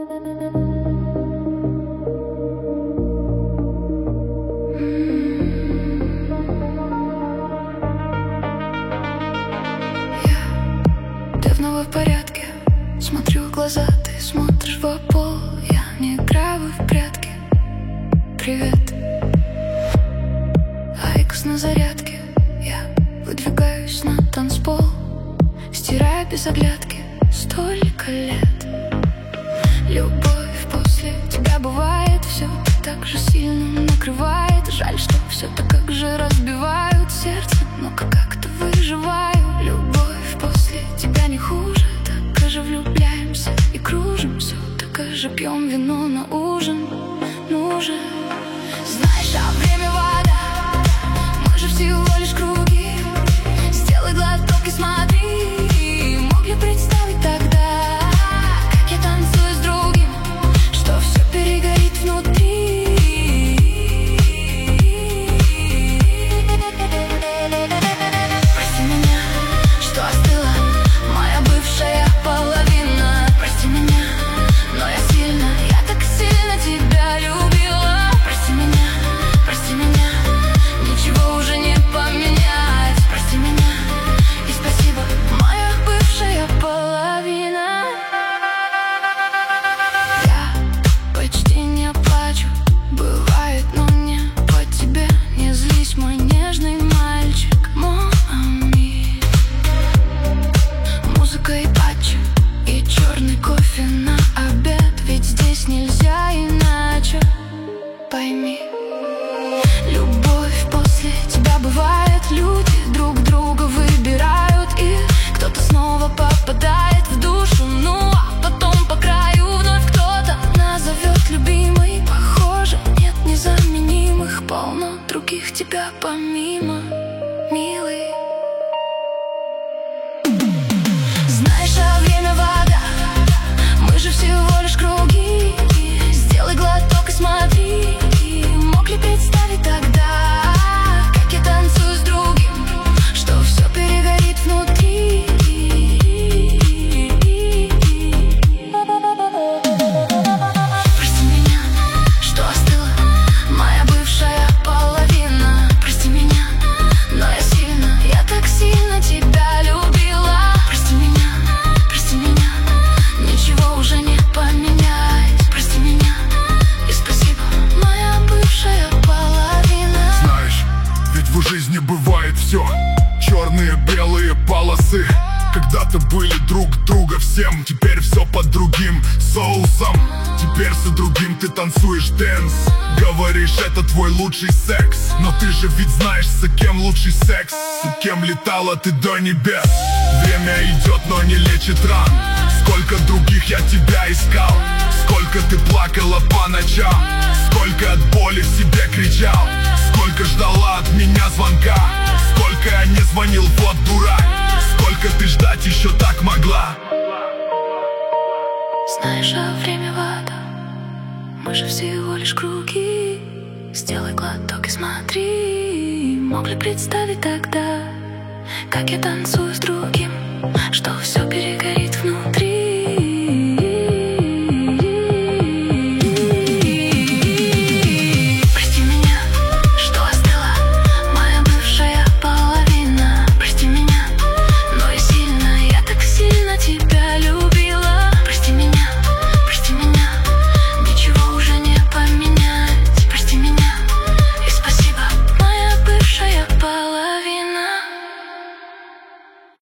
Давно в порядке, смотрю в глаза, ты смотришь в пол. Я не играю в прятки. Привет. Айкос на зарядке. Я выдвигаюсь на танцпол, стирая без оглядки столько лет. Любовь после тебя бывает, все так же сильно накрывает. Жаль, что все так как же разбивают сердце, но как-то выживаю. Любовь после тебя не хуже, так же влюбляемся и кружим. Все так же пьем вино на ужин. Ну же, знаешь, а время вода, мы же всего лишь круги. Сделай глоток и смотри. Мог ли представить тогда, как я танцую с другим, что все перегорит внутри? Прости меня, что остыла моя бывшая половина. Прости меня, но я сильно, я так сильно тебя любила. Прости меня, ничего уже не поменять. Прости меня и спасибо, моя бывшая половина. Я почти не плачу, бывает, но не по тебе. Не злись, мой нежный мальчик, мой ami. Музыка и патчи, и черный кофе на обед, ведь здесь нельзя иначе, пойми. Любовь после тебя бывает, люди друг друга выбирают, и кто-то снова попадает в душу, ну а потом по краю вновь кто-то назовет любимой. Похоже, нет незаменимых, полно других тебя помимо, милый. Знаешь, а время вода, мы же всего лишь круги. Сделай глоток и смотри. Мог ли представить тогда, как я танцую с другим, что все перегорит внутри? Прости меня, что остыла моя бывшая половина. Прости меня, но я сильно, я так сильно тебя любила. Прости меня, ничего уже не поменять. Прости меня и спасибо, моя бывшая половина. Знаешь, ведь в жизни бывает все, черные, белые полосы. Когда-то были друг друга всем, теперь все под другим соусом. Теперь со другим ты танцуешь дэнс. Говоришь, это твой лучший секс, но ты же ведь знаешь, с кем лучший секс. С кем летала ты до небес. Время идет, но не лечит ран. Сколько других я тебя искал, сколько ты плакала по ночам, сколько от боли в себе кричал, сколько ждала от меня звонка, сколько я не звонил, вот дурак. Сколько ты ждать еще так могла? Знаешь, а время вода, мы же всего лишь круги. Сделай глоток и смотри. Мог ли представить тогда, как я танцую с другим, что все перегорит внутри?